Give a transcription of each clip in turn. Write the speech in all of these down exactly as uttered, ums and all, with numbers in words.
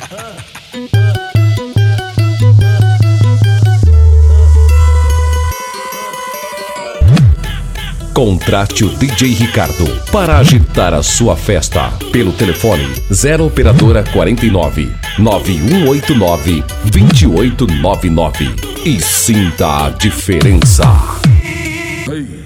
Contrate o D J Ricardo para agitar a sua festa pelo telefone zero operadora quarenta e nove, nove um oito nove, dois oito nove nove e sinta a diferença. Hey.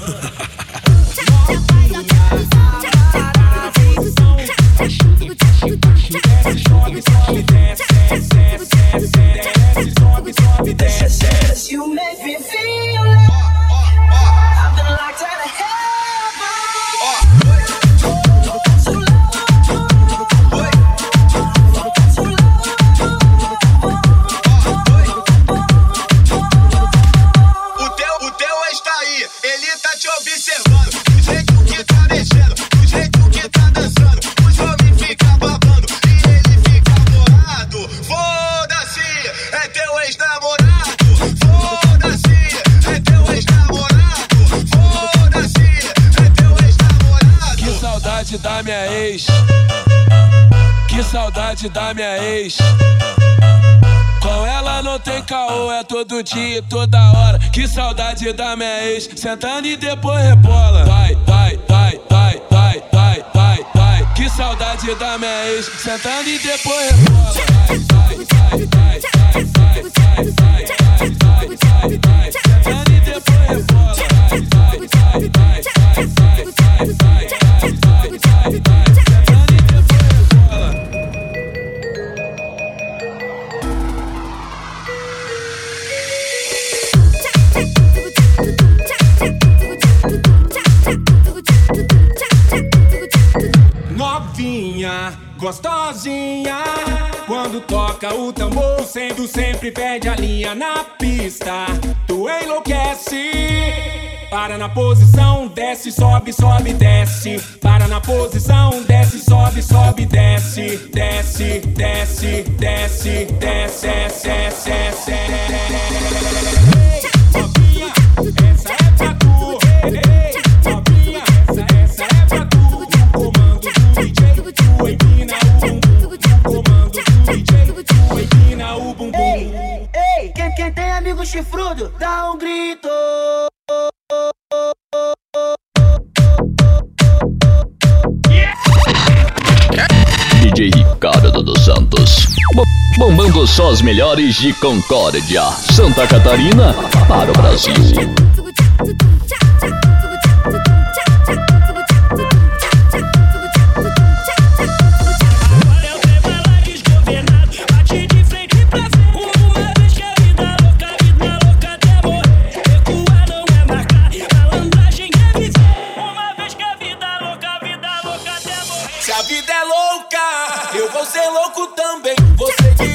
You make me feel like I've been locked out of heaven. O teu, o teu ex tá aí, ele tá te observando. Do jeito que tá mexendo, do jeito que tá dançando. Os homens ficam babando e ele fica bolado. Foda-se, é teu ex-namorado. Da minha ex, que saudade da minha ex. Com ela não tem caô, é todo dia e toda hora. Que saudade da minha ex, sentando e depois rebola. Vai, vai, vai, vai, vai, vai, vai, vai. Que saudade da minha ex, sentando e depois rebola. Vai, vai, vai, vai, vai, vai, vai, vai, vai, vai, vai. Sentando e depois rebola. Vai, vai, vai, vai, vai, vai, vai, vai. Novinha, gostosinha, quando toca o tambor, sendo sempre perde a linha na pista. Tu enlouquece. Para na posição, desce, sobe, sobe, desce. Para na posição, desce, sobe, sobe, desce. Desce, desce, desce, desce, desce, desce, desce. Novinha, essa é pra tu. Ei, novinha, essa, essa é pra tu. Comando do D J, tu empina o bumbum. Comando do D J, tu empina o bumbum. Ei, ei, quem, quem tem amigo chifrudo, dá um grito. D J Ricardo dos Santos, bombando só as melhores de Concórdia, Santa Catarina, para o Brasil. Se a vida é louca, eu vou ser louco também. Você que